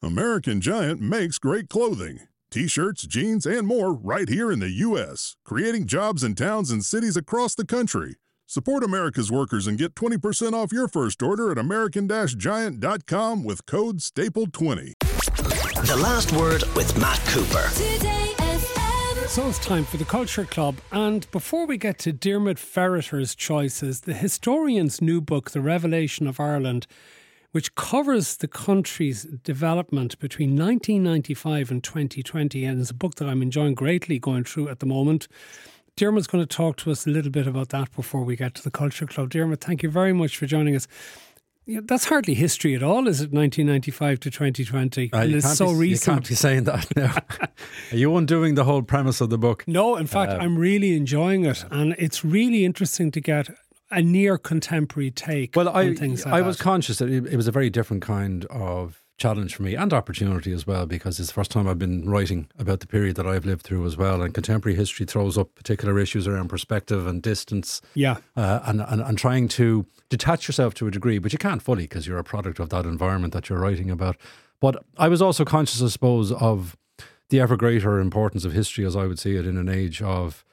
American Giant makes great clothing. T-shirts, jeans, and more right here in the U.S., creating jobs in towns and cities across the country. Support America's workers and get 20% off your first order at american-giant.com with code STAPLE20. The Last Word with Matt Cooper. So it's time for the Culture Club, and before we get to Diarmuid Ferriter's choices, the historian's new book, The Revelation of Ireland, which covers the country's development between 1995 and 2020, and it's a book that I'm enjoying greatly going through at the moment. Diarmuid's going to talk to us a little bit about that before we get to the Culture Club. Diarmuid, thank you very much for joining us. That's hardly history at all, is it? 1995 to 2020. And it's so recent. You can't be saying that now. Are you undoing the whole premise of the book? No, in fact, I'm really enjoying it. And it's really interesting to get a near contemporary take on things like that. I was conscious that it was a very different kind of challenge for me and opportunity as well, because it's the first time I've been writing about the period that I've lived through as well, and contemporary history throws up particular issues around perspective and distance, and trying to detach yourself to a degree, but you can't fully because you're a product of that environment that you're writing about. But I was also conscious, I suppose, of the ever greater importance of history as I would see it in an age of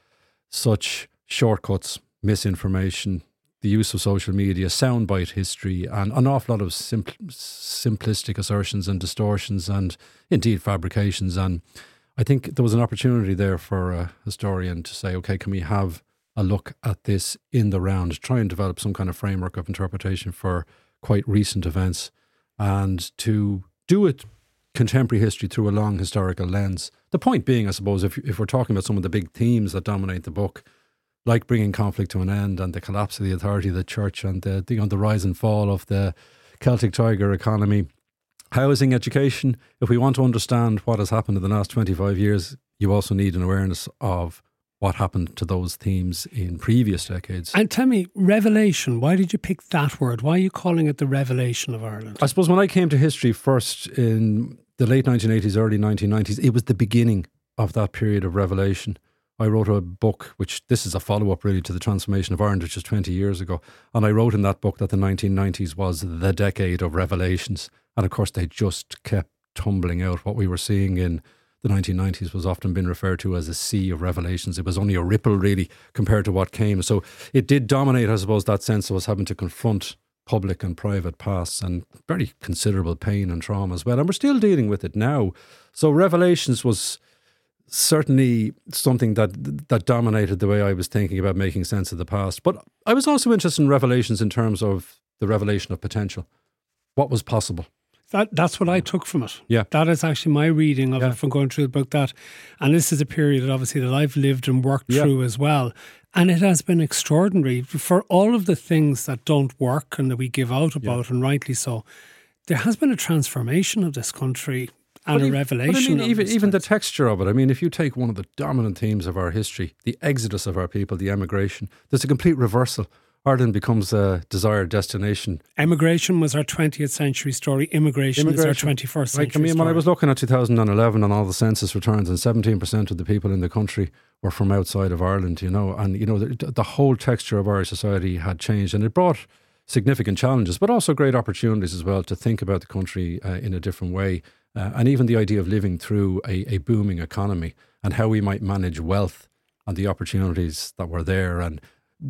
such shortcuts, misinformation, the use of social media, soundbite history, and an awful lot of simplistic assertions and distortions and indeed fabrications. And I think there was an opportunity there for a historian to say, okay, can we have a look at this in the round, try and develop some kind of framework of interpretation for quite recent events, and to do it contemporary history through a long historical lens. The point being, I suppose, if we're talking about some of the big themes that dominate the book, like bringing conflict to an end and the collapse of the authority of the church and the rise and fall of the Celtic Tiger economy, housing, education. If we want to understand what has happened in the last 25 years, you also need an awareness of what happened to those themes in previous decades. And tell me, revelation, why did you pick that word? Why are you calling it the revelation of Ireland? I suppose when I came to history first in the late 1980s, early 1990s, it was the beginning of that period of revelation. I wrote a book, which this is a follow-up really to the Transformation of Ireland, which was 20 years ago. And I wrote in that book that the 1990s was the decade of revelations. And of course, they just kept tumbling out. What we were seeing in the 1990s was often been referred to as a sea of revelations. It was only a ripple really compared to what came. So it did dominate, I suppose, that sense of us having to confront public and private pasts and very considerable pain and trauma as well. And we're still dealing with it now. So revelations was certainly something that dominated the way I was thinking about making sense of the past. But I was also interested in revelations in terms of the revelation of potential. What was possible? That's what I took from it. Yeah. That is actually my reading of it from going through the book. And this is a period that obviously that I've lived and worked through as well. And it has been extraordinary for all of the things that don't work and that we give out about, and rightly so. There has been a transformation of this country. And a revelation. But I mean, even the texture of it. I mean, if you take one of the dominant themes of our history, the exodus of our people, the emigration, there's a complete reversal. Ireland becomes a desired destination. Emigration was our 20th century story. Immigration is our 21st century story. When I was looking at 2011 and all the census returns, and 17% of the people in the country were from outside of Ireland, and the whole texture of Irish society had changed, and it brought significant challenges, but also great opportunities as well to think about the country in a different way. And even the idea of living through a booming economy and how we might manage wealth and the opportunities that were there, and,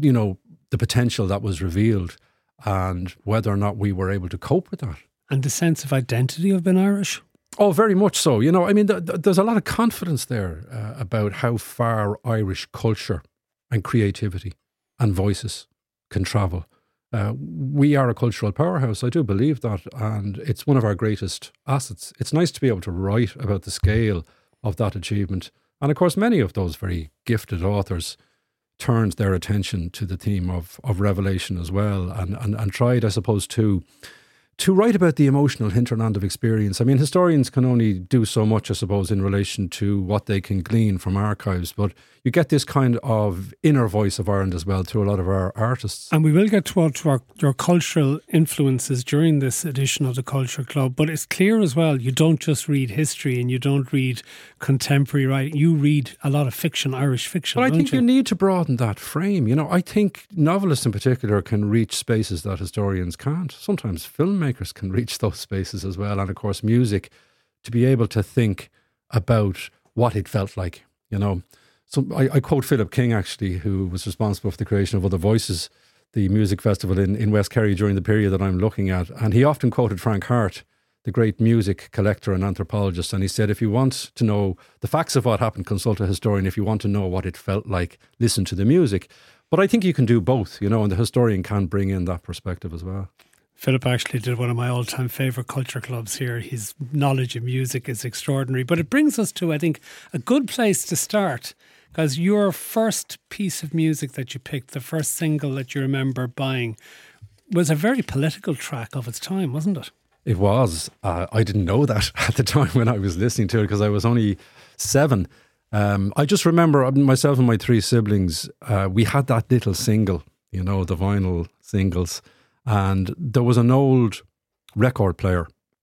the potential that was revealed, and whether or not we were able to cope with that. And the sense of identity of being Irish? Oh, very much so. I mean, there's a lot of confidence there about how far Irish culture and creativity and voices can travel. We are a cultural powerhouse. I do believe that, and it's one of our greatest assets. It's nice to be able to write about the scale of that achievement. And of course, many of those very gifted authors turned their attention to the theme of revelation as well, and tried, I suppose, to write about the emotional hinterland of experience. I mean, historians can only do so much, I suppose, in relation to what they can glean from archives, but you get this kind of inner voice of Ireland as well through a lot of our artists. And we will get to your cultural influences during this edition of the Culture Club, but it's clear as well, you don't just read history and you don't read contemporary writing, you read a lot of fiction, Irish fiction. But I think you need to broaden that frame. I think novelists in particular can reach spaces that historians can't. Sometimes filmmakers can reach those spaces as well, and of course music to be able to think about what it felt like, you know. So I quote Philip King, actually, who was responsible for the creation of Other Voices, the music festival in West Kerry during the period that I'm looking at. And he often quoted Frank Hart, the great music collector and anthropologist. And he said, if you want to know the facts of what happened, consult a historian. If you want to know what it felt like, listen to the music. But I think you can do both, you know, and the historian can bring in that perspective as well. Philip actually did one of my all-time favourite culture clubs here. His knowledge of music is extraordinary. But it brings us to, I think, a good place to start, because your first piece of music that you picked, the first single that you remember buying, was a very political track of its time, wasn't it? It was. I didn't know that at the time when I was listening to it, because I was only 7. I just remember myself and my 3 siblings, we had that little single, you know, the vinyl singles. And there was an old record player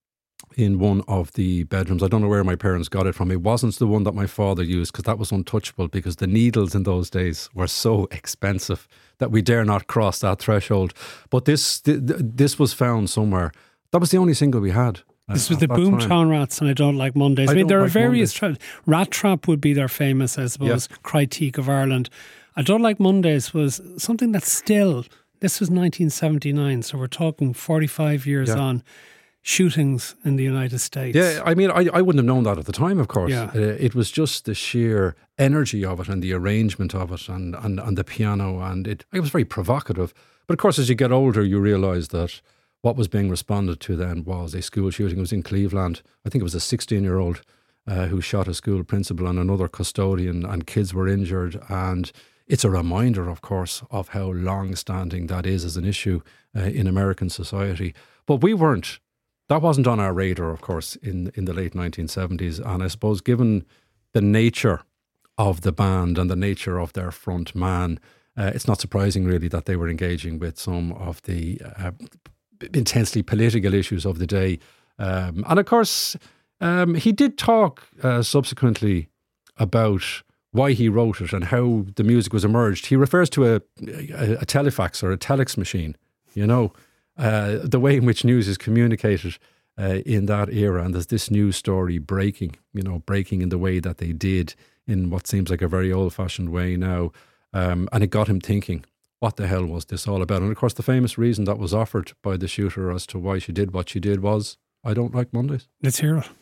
in one of the bedrooms. I don't know where my parents got it from. It wasn't the one that my father used, because that was untouchable, because the needles in those days were so expensive that we dare not cross that threshold. But this was found somewhere. That was the only single we had. This was the Boomtown Rats and I Don't Like Mondays. I mean, there are various... Rat Trap would be their famous, I suppose, critique of Ireland. I Don't Like Mondays was something that's still... This was 1979, so we're talking 45 years on. Shootings in the United States. Yeah, I mean, I wouldn't have known that at the time, of course. Yeah. It was just the sheer energy of it and the arrangement of it and the piano, and it was very provocative. But of course, as you get older, you realise that what was being responded to then was a school shooting. It was in Cleveland. I think it was a 16-year-old who shot a school principal and another custodian, and kids were injured. And it's a reminder, of course, of how long-standing that is as an issue in American society. But that wasn't on our radar, of course, in the late 1970s. And I suppose given the nature of the band and the nature of their front man, it's not surprising really that they were engaging with some of the intensely political issues of the day. And of course, he did talk subsequently about why he wrote it and how the music was emerged. He refers to a telefax or a telex machine, you know, the way in which news is communicated in that era. And there's this news story breaking in the way that they did in what seems like a very old-fashioned way now. And it got him thinking, what the hell was this all about? And of course, the famous reason that was offered by the shooter as to why she did what she did was, I don't like Mondays. Let's hear it.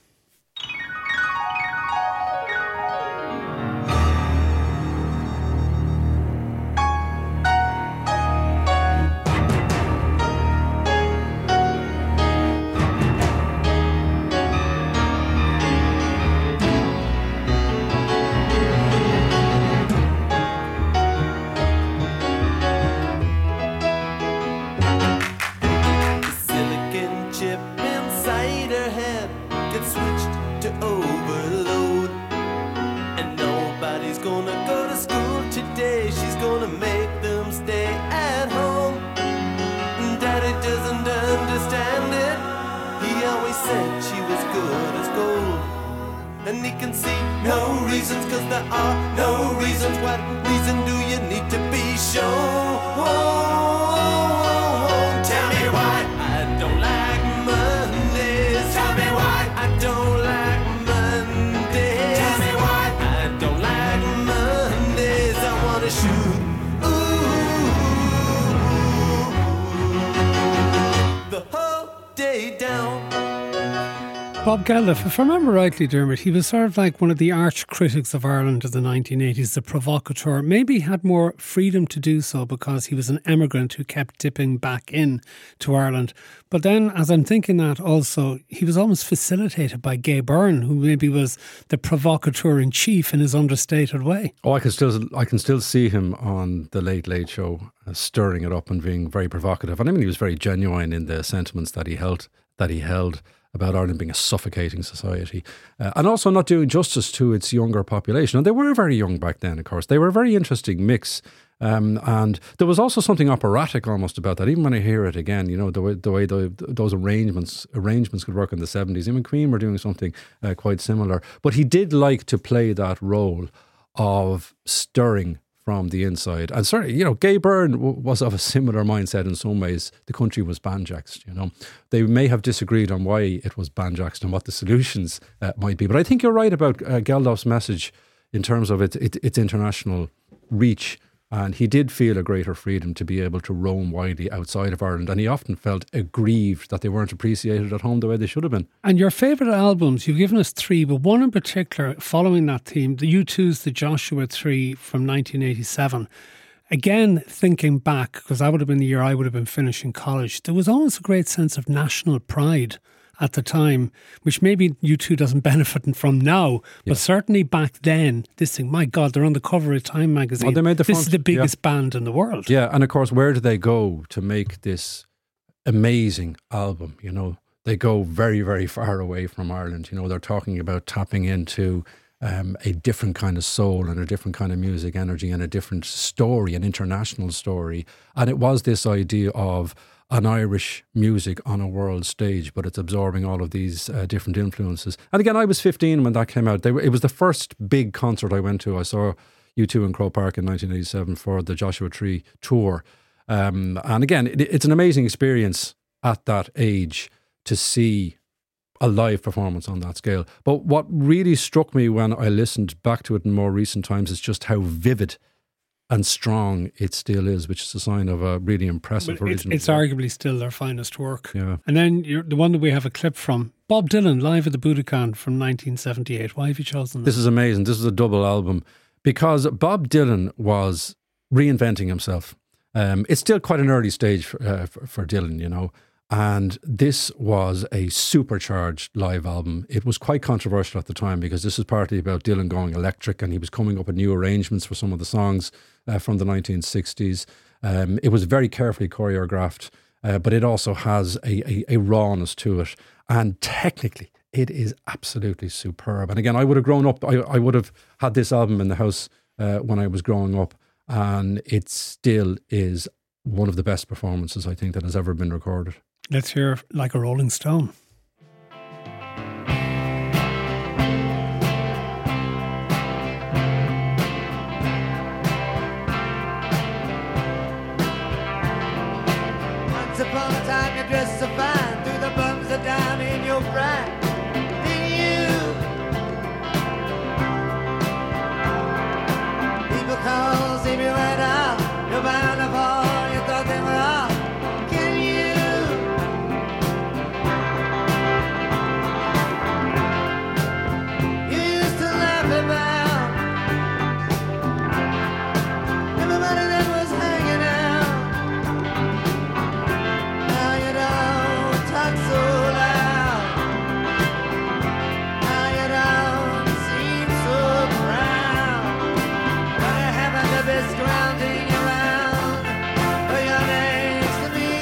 Bob Geldof, if I remember rightly, Dermot, he was sort of like one of the arch critics of Ireland of the 1980s, the provocateur. Maybe he had more freedom to do so because he was an emigrant who kept dipping back in to Ireland. But then, as I'm thinking that also, he was almost facilitated by Gay Byrne, who maybe was the provocateur in chief in his understated way. Oh, I can still see him on the Late Late Show, stirring it up and being very provocative. And I mean, he was very genuine in the sentiments that he held about Ireland being a suffocating society, and also not doing justice to its younger population. And they were very young back then, of course. They were a very interesting mix. And there was also something operatic almost about that. Even when I hear it again, you know, the way those arrangements could work in the 70s. Even Queen were doing something quite similar. But he did like to play that role of stirring from the inside. And certainly, Gay Byrne was of a similar mindset in some ways. The country was banjaxed, They may have disagreed on why it was banjaxed and what the solutions might be. But I think you're right about Geldof's message in terms of its international reach. And he did feel a greater freedom to be able to roam widely outside of Ireland. And he often felt aggrieved that they weren't appreciated at home the way they should have been. And your favourite albums, you've given us 3, but one in particular, following that theme, the U2's The Joshua Tree from 1987. Again, thinking back, because that would have been the year I would have been finishing college, there was always a great sense of national pride at the time, which maybe U2 doesn't benefit from now, but certainly back then, this thing, my God, they're on the cover of Time magazine. Well, they made this is the biggest band in the world. Yeah, and of course, where do they go to make this amazing album? They go very, very far away from Ireland. They're talking about tapping into a different kind of soul and a different kind of music energy and a different story, an international story. And it was this idea of an Irish music on a world stage, but it's absorbing all of these different influences. And again, I was 15 when that came out. It was the first big concert I went to. I saw U2 in Croke Park in 1987 for the Joshua Tree tour. And again, it's an amazing experience at that age to see a live performance on that scale. But what really struck me when I listened back to it in more recent times is just how vivid and strong it still is, which is a sign of a really impressive original. It's arguably still their finest work. Yeah. And then the one that we have a clip from, Bob Dylan, live at the Budokan from 1978. Why have you chosen that? This is amazing. This is a double album because Bob Dylan was reinventing himself. It's still quite an early stage for Dylan, and this was a supercharged live album. It was quite controversial at the time because this is partly about Dylan going electric and he was coming up with new arrangements for some of the songs from the 1960s. It was very carefully choreographed, but it also has a rawness to it. And technically, it is absolutely superb. And again, I would have grown up, I would have had this album in the house when I was growing up, and it still is one of the best performances I think that has ever been recorded. Let's hear Like a Rolling Stone. Once upon a time you dressed so fine, threw the bums are down in your pride. Did you? People call, see me right out. You're bound to fall, you thought they were out. Can you? You used to laugh about everybody that was hanging out. Now you don't talk so loud. Now you don't seem so proud. What happened to be scrounging around for your next to me?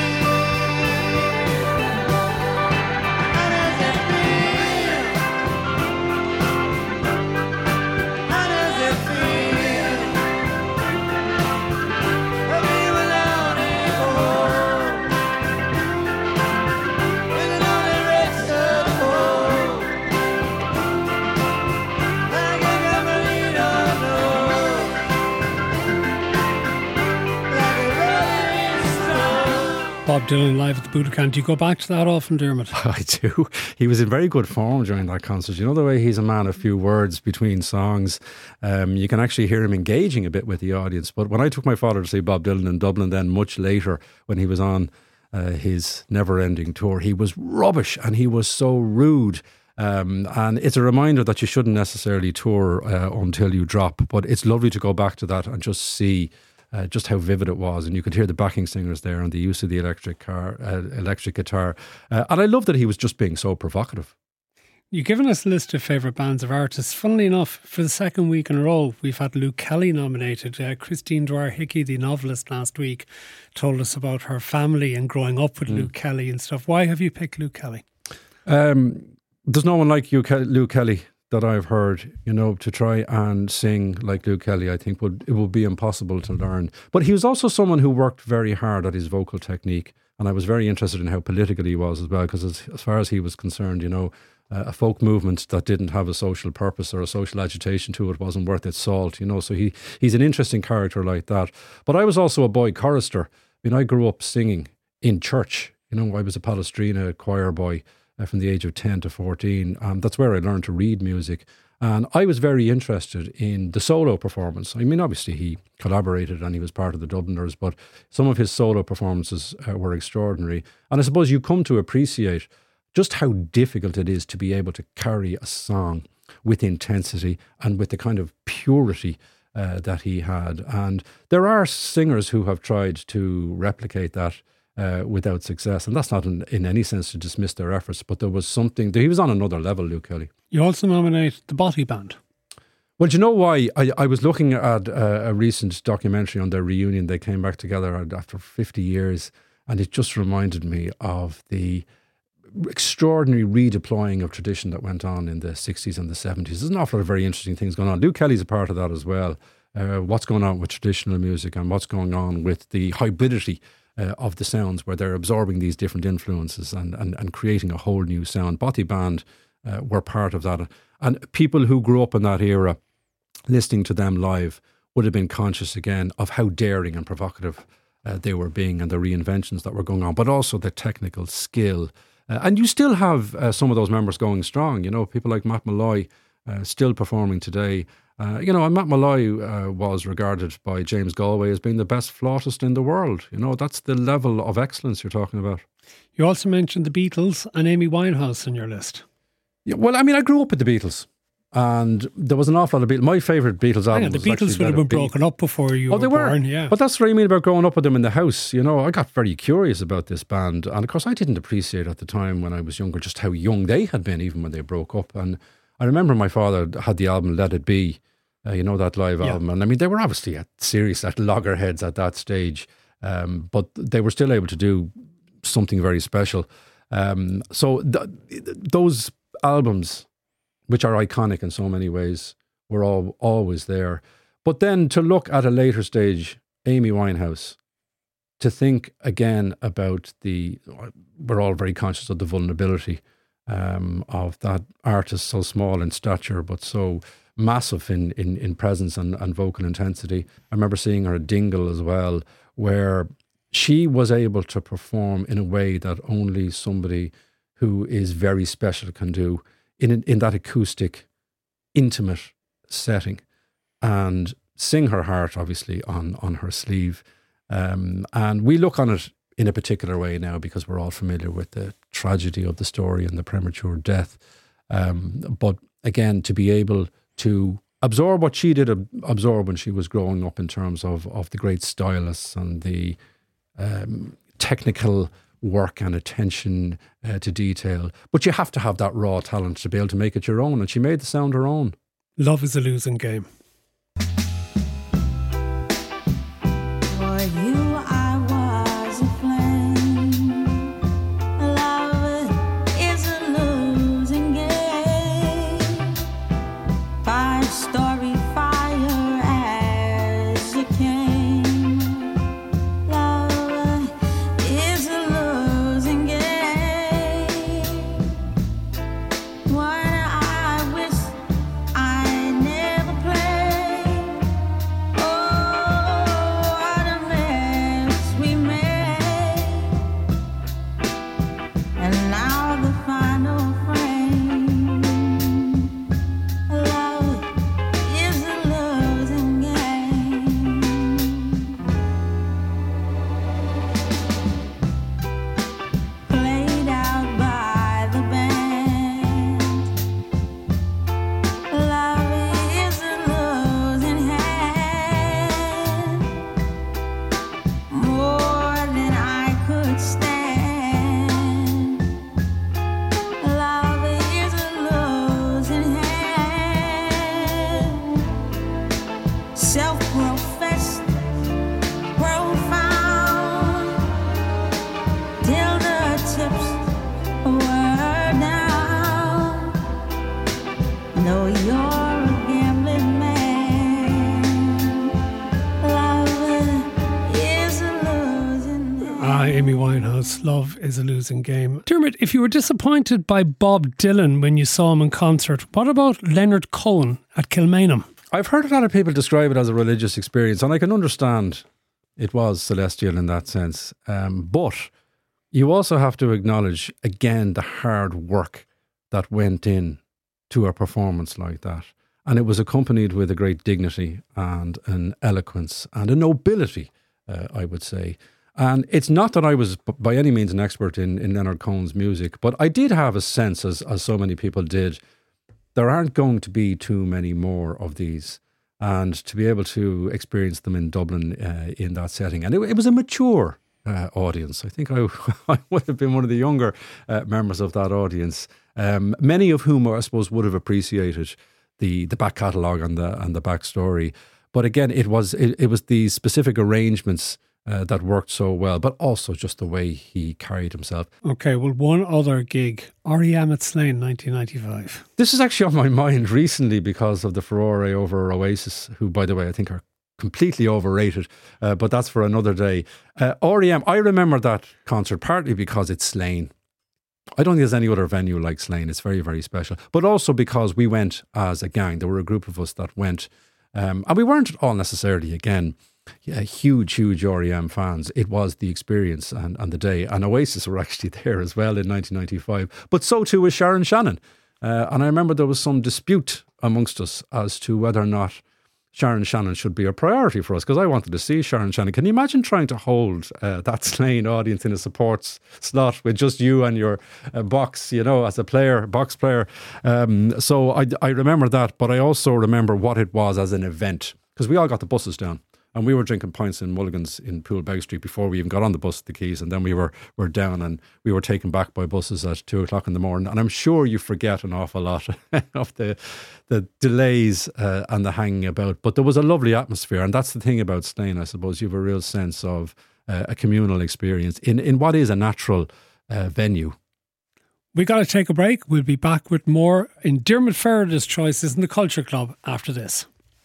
How does it feel? How does it feel to be without a home? With an only record home, like a Gamarino, like a Rolling Stone. Bob Dylan live at the Budokan. Do you go back to that often, Dermot? I do. He was in very good form during that concert. You know the way he's a man of few words between songs. You can actually hear him engaging a bit with the audience. But when I took my father to see Bob Dylan in Dublin, then much later when he was on his never-ending tour, he was rubbish and he was so rude. And it's a reminder that you shouldn't necessarily tour until you drop. But it's lovely to go back to that and just see just how vivid it was. And you could hear the backing singers there and the use of the electric guitar. And I love that he was just being so provocative. You've given us a list of favourite bands of artists. Funnily enough, for the second week in a row, we've had Luke Kelly nominated. Christine Dwyer-Hickey, the novelist, last week told us about her family and growing up with Luke Kelly and stuff. Why have you picked Luke Kelly? There's no one like Luke Kelly that I've heard, to try and sing like Luke Kelly. I think it would be impossible to learn. But he was also someone who worked very hard at his vocal technique. And I was very interested in how political he was as well, because as far as he was concerned, a folk movement that didn't have a social purpose or a social agitation to it wasn't worth its salt, you know. So he's an interesting character like that. But I was also a boy chorister. I mean, I grew up singing in church. You know, I was a Palestrina choir boy from the age of 10 to 14. That's where I learned to read music. And I was very interested in the solo performance. I mean, obviously he collaborated and he was part of the Dubliners, but some of his solo performances were extraordinary. And I suppose you come to appreciate just how difficult it is to be able to carry a song with intensity and with the kind of purity that he had. And there are singers who have tried to replicate that without success. And that's not in any sense to dismiss their efforts, but there was something, he was on another level, Luke Kelly. You also nominate the Botti Band. Well, do you know why? I was looking at a recent documentary on their reunion. They came back together after 50 years, and it just reminded me of the extraordinary redeploying of tradition that went on in the 60s and the 70s. There's an awful lot of very interesting things going on. Luke Kelly's a part of that as well. What's going on with traditional music and what's going on with the hybridity of the sounds, where they're absorbing these different influences and creating a whole new sound. Botti Band were part of that. And people who grew up in that era, listening to them live, would have been conscious again of how daring and provocative they were being and the reinventions that were going on, but also the technical skill. And you still have some of those members going strong. You know, people like Matt Molloy still performing today. You know, and Matt Molloy was regarded by James Galway as being the best flautist in the world. You know, that's the level of excellence you're talking about. You also mentioned the Beatles and Amy Winehouse in your list. Yeah, well, I mean, I grew up with the Beatles. And there was an awful lot of Beatles. My favourite Beatles album the was Beatles would have been broken up before you were born. Yeah. But that's what I mean about growing up with them in the house. You know, I got very curious about this band. And of course, I didn't appreciate at the time when I was younger just how young they had been, even when they broke up. And I remember my father had the album Let It Be, you know, that live album. And I mean, they were obviously serious at loggerheads at that stage. But they were still able to do something very special. So those albums, which are iconic in so many ways, were always there. But then to look at a later stage, Amy Winehouse, to think again about we're all very conscious of the vulnerability of that artist, so small in stature, but so massive in presence and vocal intensity. I remember seeing her at Dingle as well, where she was able to perform in a way that only somebody who is very special can do, in that acoustic, intimate setting, and sing her heart, obviously, on her sleeve. And we look on it in a particular way now because we're all familiar with the tragedy of the story and the premature death. But again, to be able to absorb what she did absorb when she was growing up in terms of the great stylists and the technical work and attention to detail. But you have to have that raw talent to be able to make it your own, and she made the sound her own. Love is a losing game. For you I was a flame. Love is a losing game. 5-story fire as you came. Love is a losing game. One I wish I never played. Rose, Love is a Losing Game. Dermot, if you were disappointed by Bob Dylan when you saw him in concert, what about Leonard Cohen at Kilmainham? I've heard a lot of people describe it as a religious experience, and I can understand it was celestial in that sense. But you also have to acknowledge, again, the hard work that went in to a performance like that. And it was accompanied with a great dignity and an eloquence and a nobility, I would say. And it's not that I was by any means an expert in Leonard Cohen's music, but I did have a sense, as so many people did, there aren't going to be too many more of these. And to be able to experience them in Dublin in that setting. And it was a mature audience. I think I would have been one of the younger members of that audience, many of whom I suppose would have appreciated the back catalogue and the backstory. But again, it was the specific arrangements that worked so well, but also just the way he carried himself. Okay, well, one other gig, R.E.M. at Slane, 1995. This is actually on my mind recently because of the furore over Oasis, who, by the way, I think are completely overrated, but that's for another day. R.E.M., I remember that concert partly because it's Slane. I don't think there's any other venue like Slane. It's very, very special. But also because we went as a gang. There were a group of us that went. And we weren't all necessarily, again, huge R.E.M. fans. It was the experience and the day. And Oasis were actually there as well in 1995. But so too was Sharon Shannon. And I remember there was some dispute amongst us as to whether or not Sharon Shannon should be a priority for us, because I wanted to see Sharon Shannon. Can you imagine trying to hold that Slane audience in a supports slot with just you and your box, as a player, box player? So I remember that, but I also remember what it was as an event, because we all got the buses down. And we were drinking pints in Mulligan's in Poolbeg Street before we even got on the bus at the Quays. And then we were down and we were taken back by buses at 2:00 in the morning. And I'm sure you forget an awful lot of the delays and the hanging about. But there was a lovely atmosphere. And that's the thing about Slane, I suppose. You have a real sense of a communal experience in what is a natural venue. We got to take a break. We'll be back with more in Dermot Ferreter's choices in the Culture Club after this.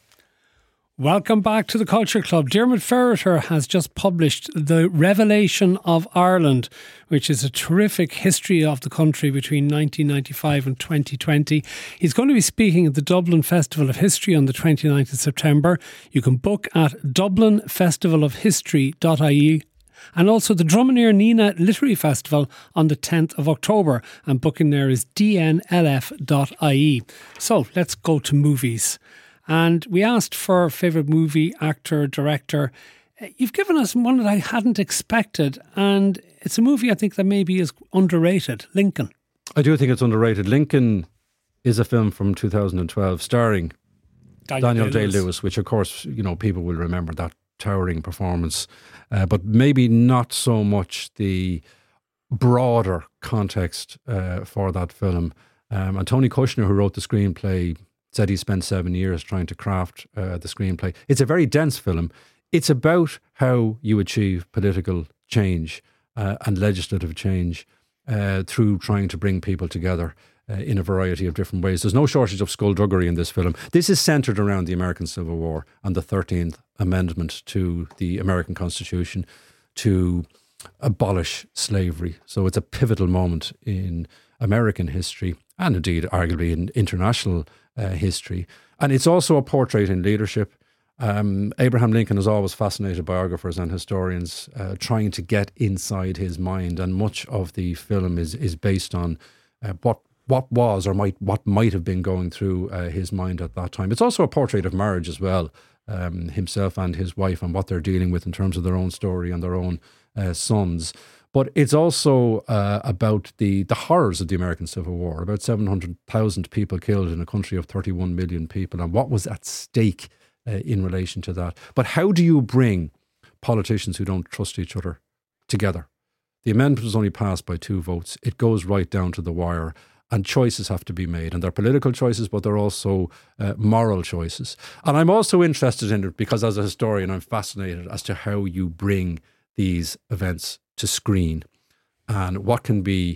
Welcome back to the Culture Club. Dermot Ferreter has just published The Revelation of Ireland, which is a terrific history of the country between 1995 and 2020. He's going to be speaking at the Dublin Festival of History on the 29th of September. You can book at dublinfestivalofhistory.ie, and also the Drumineer Nina Literary Festival on the 10th of October. And booking there is dnlf.ie. So let's go to movies. And we asked for favourite movie, actor, director. You've given us one that I hadn't expected, and it's a movie I think that maybe is underrated, Lincoln. I do think it's underrated. Lincoln is a film from 2012 starring Daniel Day-Lewis, which of course, people will remember that towering performance, but maybe not so much the broader context for that film. And Tony Kushner, who wrote the screenplay, said he spent 7 years trying to craft the screenplay. It's a very dense film. It's about how you achieve political change and legislative change through trying to bring people together in a variety of different ways. There's no shortage of skullduggery in this film. This is centred around the American Civil War and the 13th Amendment to the American Constitution to abolish slavery. So it's a pivotal moment in American history and indeed arguably in international history. And it's also a portrait in leadership. Abraham Lincoln has always fascinated biographers and historians trying to get inside his mind, and much of the film is based on what was or what might have been going through his mind at that time. It's also a portrait of marriage as well, himself and his wife, and what they're dealing with in terms of their own story and their own sons. But it's also about the horrors of the American Civil War, about 700,000 people killed in a country of 31 million people, and what was at stake in relation to that. But how do you bring politicians who don't trust each other together? The amendment was only passed by 2 votes. It goes right down to the wire, and choices have to be made. And they're political choices, but they're also moral choices. And I'm also interested in it because as a historian, I'm fascinated as to how you bring these events to screen and what can be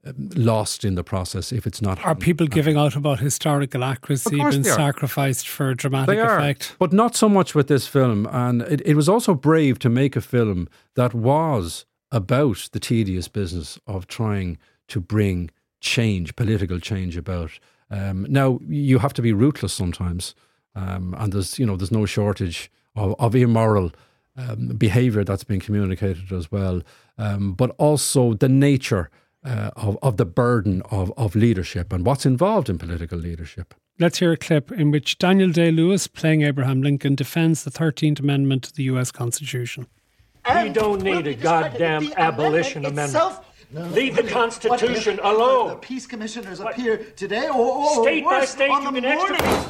lost in the process if it's not. Are people giving out about historical accuracy being sacrificed for dramatic effect? But not so much with this film. And it was also brave to make a film that was about the tedious business of trying to bring change, political change about. Now, you have to be ruthless sometimes, and there's no shortage of immoral behaviour that's been communicated as well, but also the nature of the burden of leadership and what's involved in political leadership. Let's hear a clip in which Daniel Day-Lewis, playing Abraham Lincoln, defends the 13th Amendment to the US Constitution. We don't need a goddamn abolition amendment. Leave the Constitution alone. The peace commissioners appear today, or State by worse, state, on you the can morning. extra.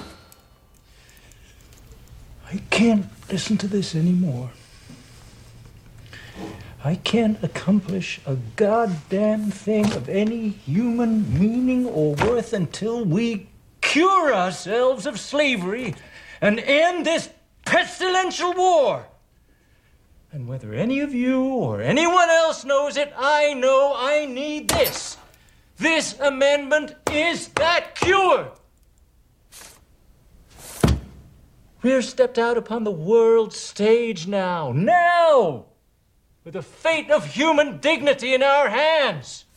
I can't listen to this anymore. I can't accomplish a goddamn thing of any human meaning or worth until we cure ourselves of slavery and end this pestilential war. And whether any of you or anyone else knows it, I know I need this. This amendment is that cure. We're stepped out upon the world stage now, with the fate of human dignity in our hands.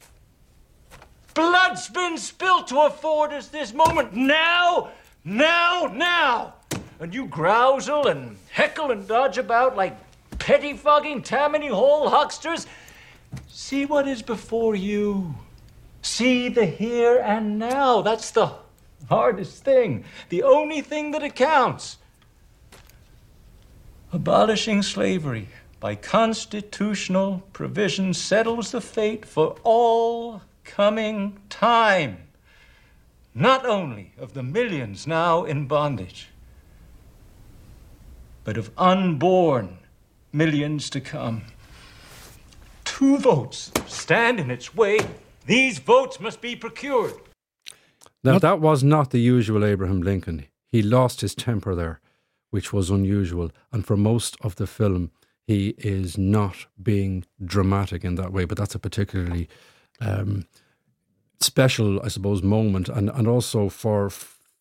Blood's been spilt to afford us this moment, now. And you grousel and heckle and dodge about like pettifogging Tammany Hall hucksters. See what is before you. See the here and now. That's the hardest thing, the only thing that accounts. Abolishing slavery by constitutional provision settles the fate for all coming time, not only of the millions now in bondage, but of unborn millions to come. 2 votes stand in its way. These votes must be procured. Now, that was not the usual Abraham Lincoln. He lost his temper there, which was unusual. And for most of the film, he is not being dramatic in that way. But that's a particularly special, I suppose, moment. And also for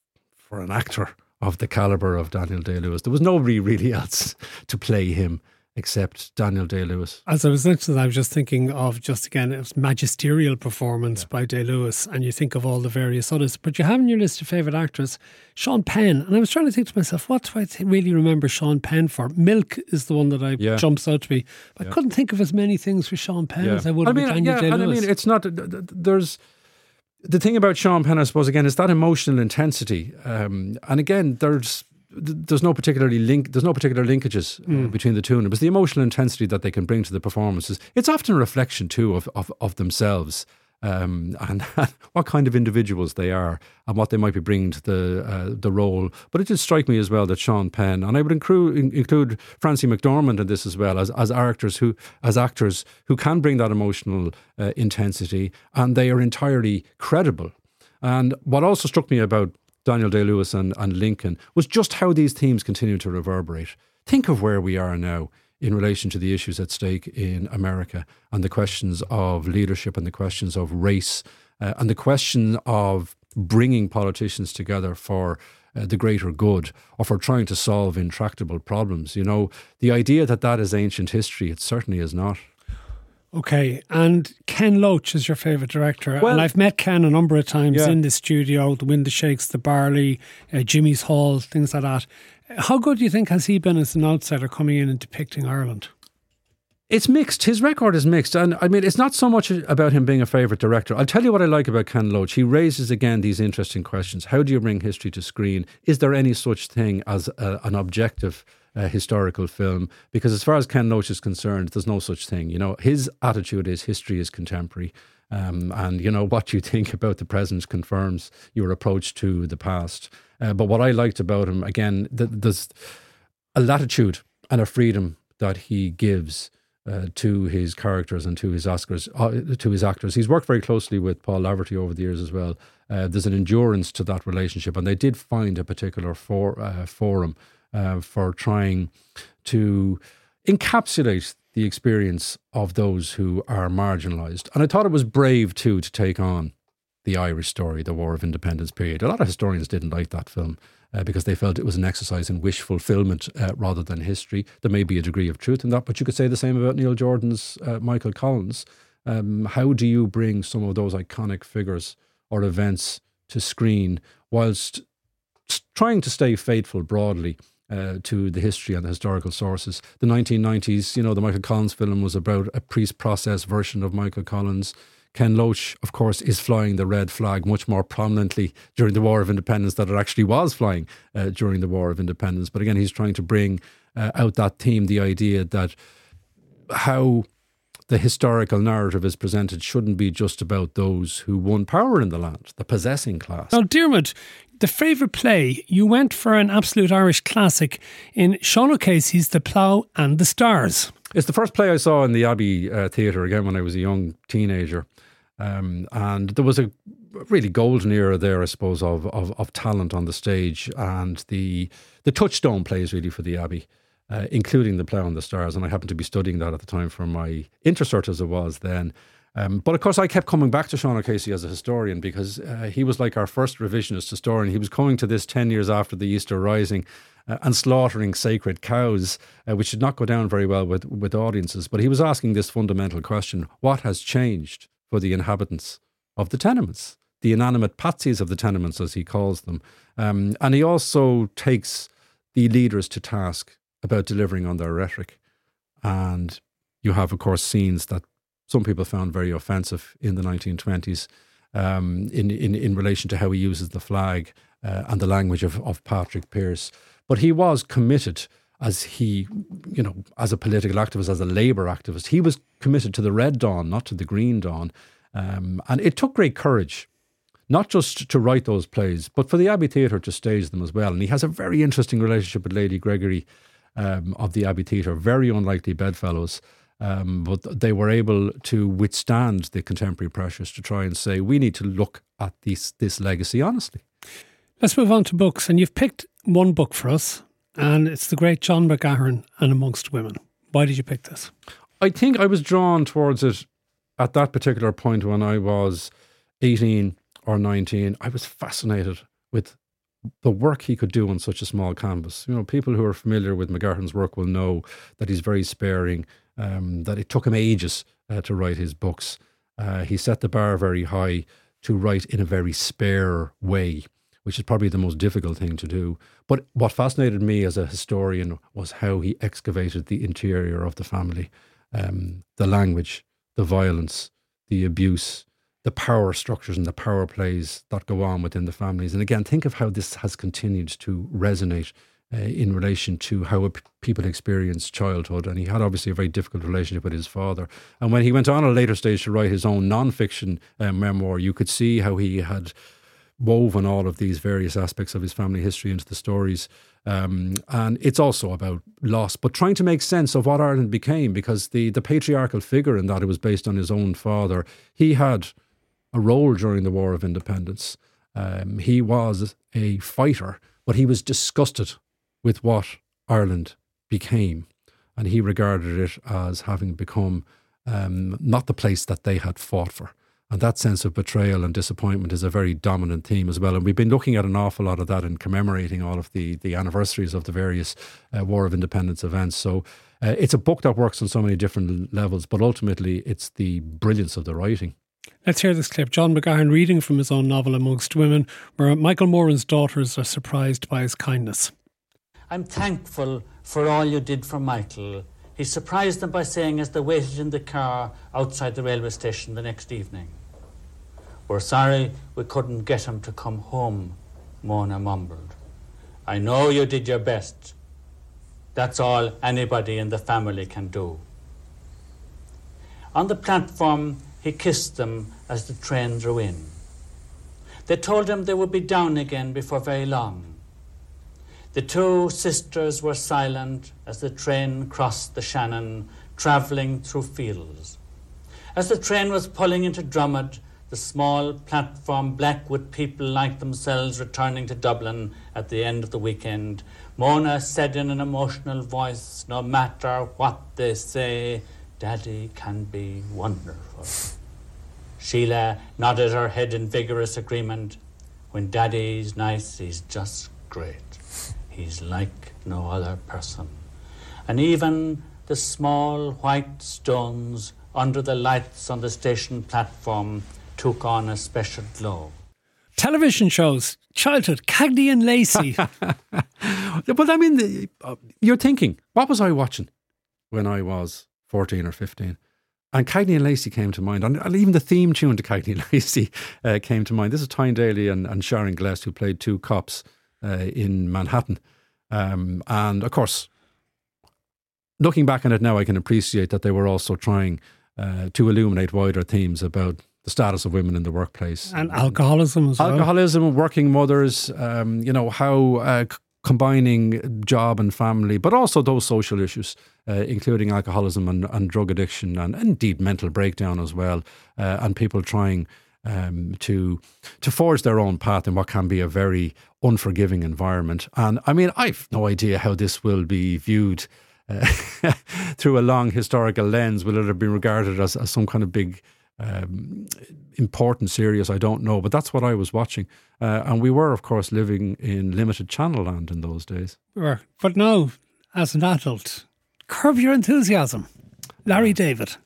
an actor of the calibre of Daniel Day-Lewis. There was nobody really else to play him except Daniel Day-Lewis. As I was listening, I was just thinking of, just again, it was magisterial performance by Day-Lewis, and you think of all the various others. But you have in your list of favourite actors Sean Penn, and I was trying to think to myself, what do I really remember Sean Penn for? Milk is the one that jumps out to me. But I couldn't think of as many things for Sean Penn as I would with Daniel Day-Lewis. And I mean, it's not, there's, the thing about Sean Penn, I suppose, again, is that emotional intensity. And again, there's no particular linkages between the two. And it was the emotional intensity that they can bring to the performances. It's often a reflection too of themselves and what kind of individuals they are and what they might be bringing to the role. But it did strike me as well that Sean Penn, and I would include Francie McDormand in this as well, as actors who can bring that emotional intensity, and they are entirely credible. And what also struck me about Daniel Day-Lewis and Lincoln was just how these themes continue to reverberate. Think of where we are now in relation to the issues at stake in America and the questions of leadership and the questions of race and the question of bringing politicians together for the greater good or for trying to solve intractable problems. You know, the idea that is ancient history, it certainly is not. Okay, and Ken Loach is your favourite director. Well, and I've met Ken a number of times in the studio, the Wind, the Shakes, the Barley, Jimmy's Hall, things like that. How good do you think has he been as an outsider coming in and depicting Ireland? It's mixed. His record is mixed. And I mean, it's not so much about him being a favourite director. I'll tell you what I like about Ken Loach. He raises again these interesting questions. How do you bring history to screen? Is there any such thing as an objective historical film? Because as far as Ken Loach is concerned, there's no such thing. You know, his attitude is history is contemporary. And, you know, what you think about the present confirms your approach to the past. But what I liked about him, again, there's a latitude and a freedom that he gives to his characters and to his actors. He's worked very closely with Paul Laverty over the years as well. There's an endurance to that relationship, and they did find a particular forum for trying to encapsulate the experience of those who are marginalised. And I thought it was brave too to take on the Irish story, the War of Independence period. A lot of historians didn't like that film because they felt it was an exercise in wish fulfillment rather than history. There may be a degree of truth in that, but you could say the same about Neil Jordan's Michael Collins. How do you bring some of those iconic figures or events to screen whilst trying to stay faithful broadly to the history and the historical sources? The 1990s, the Michael Collins film was about a priest-process version of Michael Collins. Ken Loach, of course, is flying the red flag much more prominently during the War of Independence than it actually was flying during the War of Independence. But again, he's trying to bring out that theme, the idea that how the historical narrative is presented shouldn't be just about those who won power in the land, the possessing class. Now, Diarmuid, the favourite play, you went for an absolute Irish classic in Sean O'Casey's The Plough and the Stars. It's the first play I saw in the Abbey Theatre, again, when I was a young teenager. And there was a really golden era there, I suppose, of talent on the stage, and the touchstone plays really for the Abbey, including The Plough and the Stars. And I happened to be studying that at the time for my intercert, as it was then. But of course, I kept coming back to Sean O'Casey as a historian because he was like our first revisionist historian. He was coming to this 10 years after the Easter Rising and slaughtering sacred cows, which did not go down very well with audiences. But he was asking this fundamental question: what has changed for the inhabitants of the tenements, the inanimate patsies of the tenements, as he calls them? And he also takes the leaders to task about delivering on their rhetoric. And you have, of course, scenes that some people found very offensive in the 1920s in relation to how he uses the flag and the language of Patrick Pearse. But he was committed, as as a political activist, as a labour activist, he was committed to the Red Dawn, not to the Green Dawn. And it took great courage, not just to write those plays, but for the Abbey Theatre to stage them as well. And he has a very interesting relationship with Lady Gregory of the Abbey Theatre, very unlikely bedfellows. But they were able to withstand the contemporary pressures to try and say, we need to look at this legacy honestly. Let's move on to books. And you've picked one book for us, and it's the great John McGahern and Amongst Women. Why did you pick this? I think I was drawn towards it at that particular point when I was 18 or 19. I was fascinated with the work he could do on such a small canvas. People who are familiar with McGahern's work will know that he's very sparing, that it took him ages to write his books. He set the bar very high to write in a very spare way, which is probably the most difficult thing to do. But what fascinated me as a historian was how he excavated the interior of the family, the language, the violence, the abuse, the power structures and the power plays that go on within the families. And again, think of how this has continued to resonate in relation to how people experience childhood. And he had obviously a very difficult relationship with his father. And when he went on at a later stage to write his own non-fiction memoir, you could see how he had woven all of these various aspects of his family history into the stories. And it's also about loss, but trying to make sense of what Ireland became, because the patriarchal figure in that, it was based on his own father. He had a role during the War of Independence. He was a fighter, but he was disgusted with what Ireland became. And he regarded it as having become not the place that they had fought for. And that sense of betrayal and disappointment is a very dominant theme as well. And we've been looking at an awful lot of that in commemorating all of the anniversaries of the various War of Independence events. So it's a book that works on so many different levels, but ultimately it's the brilliance of the writing. Let's hear this clip. John McGahern reading from his own novel Amongst Women, where Michael Moran's daughters are surprised by his kindness. I'm thankful for all you did for Michael. He surprised them by saying as they waited in the car outside the railway station the next evening, "We're sorry we couldn't get him to come home," Mona mumbled. "I know you did your best. That's all anybody in the family can do." On the platform, he kissed them as the train drew in. They told him they would be down again before very long. The two sisters were silent as the train crossed the Shannon, travelling through fields. As the train was pulling into Drummond, the small platform black with people like themselves returning to Dublin at the end of the weekend, Mona said in an emotional voice, "No matter what they say, Daddy can be wonderful." Sheila nodded her head in vigorous agreement. When Daddy's nice, he's just great. He's like no other person. And even the small white stones under the lights on the station platform took on a special glow. Television shows, childhood, Cagney and Lacey. But I mean, you're thinking, what was I watching when I was 14 or 15? And Cagney and Lacey came to mind. And even the theme tune to Cagney and Lacey came to mind. This is Tyne Daly and Sharon Gless, who played two cops in Manhattan. And of course, looking back on it now, I can appreciate that they were also trying to illuminate wider themes about the status of women in the workplace. And alcoholism as well. Alcoholism, working mothers, how combining job and family, but also those social issues, including alcoholism and drug addiction and indeed mental breakdown as well, and people trying to forge their own path in what can be a very unforgiving environment. And I mean, I've no idea how this will be viewed through a long historical lens. Will it have been regarded as some kind of big important series? I don't know, but that's what I was watching, and we were of course living in limited channel land in those days. We were. But now, as an adult, Curb Your Enthusiasm. Larry David,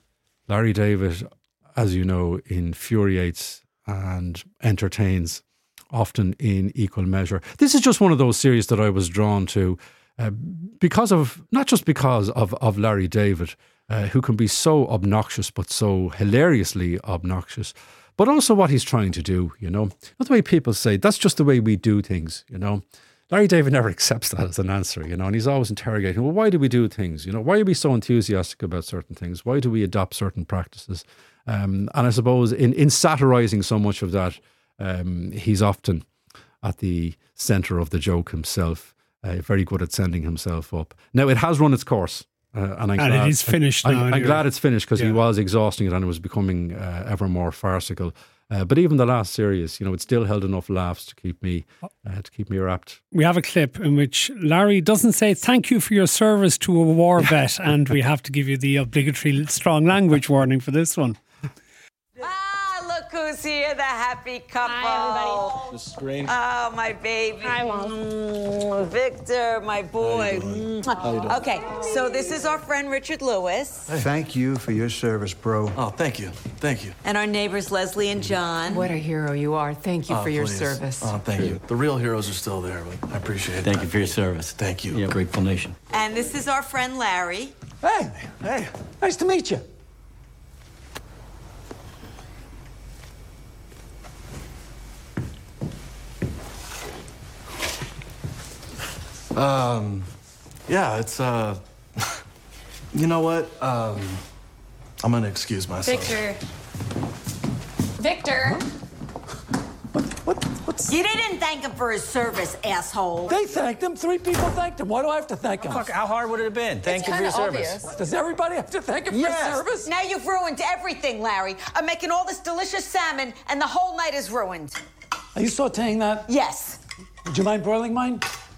as you know, infuriates and entertains, often in equal measure. This is just one of those series that I was drawn to because of, not just because of Larry David, who can be so obnoxious but so hilariously obnoxious, but also what he's trying to do, Not the way people say, that's just the way we do things, Larry David never accepts that as an answer, and he's always interrogating, well, why do we do things? Why are we so enthusiastic about certain things? Why do we adopt certain practices? And I suppose in satirising so much of that, he's often at the centre of the joke himself, very good at sending himself up. Now, it has run its course. And it is finished now. I'm glad it's finished because he was exhausting it and it was becoming ever more farcical. But even the last series, it still held enough laughs to keep me wrapped. We have a clip in which Larry doesn't say thank you for your service to a war vet, and we have to give you the obligatory strong language warning for this one. Look who's here, the happy couple. Hi, everybody. This is great. Oh, my baby. Hi, Mom. Victor, my boy. How you doing? Okay, so this is our friend Richard Lewis. Thank you for your service, bro. Oh, thank you. Thank you. And our neighbors Leslie and John. What a hero you are. Thank you for your please. service. Oh, thank you. The real heroes are still there, but I appreciate it. Thank you for your service. Thank you. Yeah, grateful nation. And this is our friend Larry. Hey, nice to meet you. Yeah, it's, you know what? I'm gonna excuse myself. Victor. What's... You didn't thank him for his service, asshole. They thanked him. 3 people thanked him. Why do I have to thank him? Fuck, how hard would it have been? Thank you for your service. Does everybody have to thank him for his service? Now you've ruined everything, Larry. I'm making all this delicious salmon, and the whole night is ruined. Are you sauteing that? Yes. Would you mind broiling mine?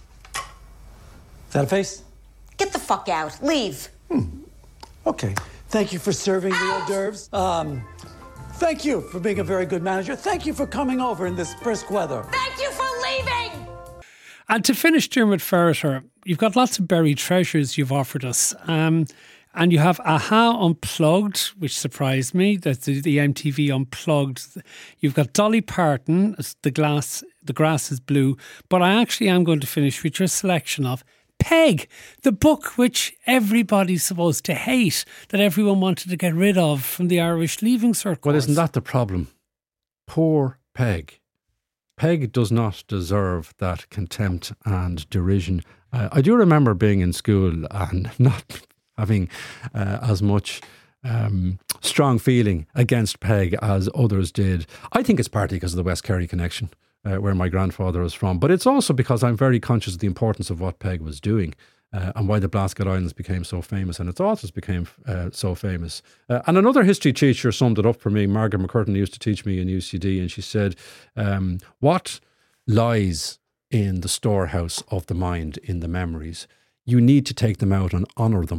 Is that a face? Get the fuck out. Leave. Okay. Thank you for serving the hors d'oeuvres. Thank you for being a very good manager. Thank you for coming over in this brisk weather. Thank you for leaving. And to finish, Dermot Ferreter, you've got lots of buried treasures you've offered us. And you have Aha Unplugged, which surprised me. That's the MTV Unplugged. You've got Dolly Parton, The Grass is Blue. But I actually am going to finish with your selection of Peg, the book which everybody's supposed to hate, that everyone wanted to get rid of from the Irish Leaving Cert. Well, isn't that the problem? Poor Peg. Peg does not deserve that contempt and derision. I do remember being in school and not having as much strong feeling against Peg as others did. I think it's partly because of the West Kerry connection, where my grandfather was from, but it's also because I'm very conscious of the importance of what Peg was doing and why the Blasket Islands became so famous and its authors became so famous. And another history teacher summed it up for me. Margaret McCurtain used to teach me in UCD, and she said, what lies in the storehouse of the mind, in the memories, you need to take them out and honour them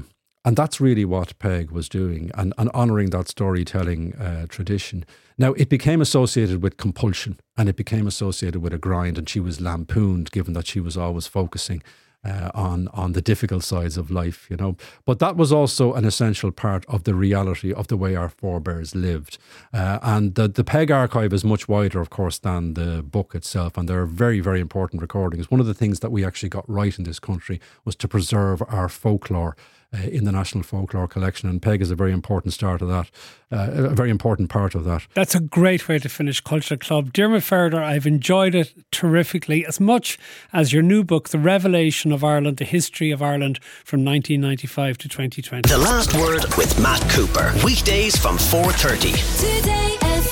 And that's really what Peg was doing, and honouring that storytelling tradition. Now, it became associated with compulsion, and it became associated with a grind, and she was lampooned, given that she was always focusing on the difficult sides of life, you know. But that was also an essential part of the reality of the way our forebears lived. And the Peg archive is much wider, of course, than the book itself. And there are very, very important recordings. One of the things that we actually got right in this country was to preserve our folklore in the National Folklore Collection, and Peg is a very important start of that, a very important part of that. That's a great way to finish Culture Club. Diarmuid Ferriter, I've enjoyed it terrifically, as much as your new book, The Revelation of Ireland, The History of Ireland from 1995 to 2020. The Last Word with Matt Cooper. Weekdays from 4:30. Today